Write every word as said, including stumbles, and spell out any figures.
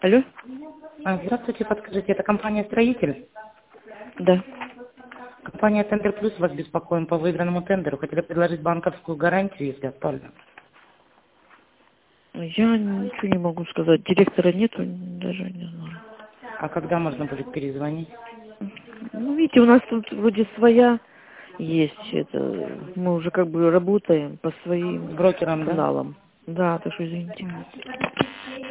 Алло? А, Здравствуйте, подскажите, это компания «Строитель»? Да. Компания «Тендер Плюс» вас беспокоим по выигранному тендеру. Хотели предложить банковскую гарантию, если актуально. Я ничего не могу сказать. Директора нету, даже не знаю. А когда можно будет перезвонить? Ну, видите, у нас тут вроде своя есть. Это, мы уже как бы работаем по С своим брокером, да? каналам. Да, так что извините.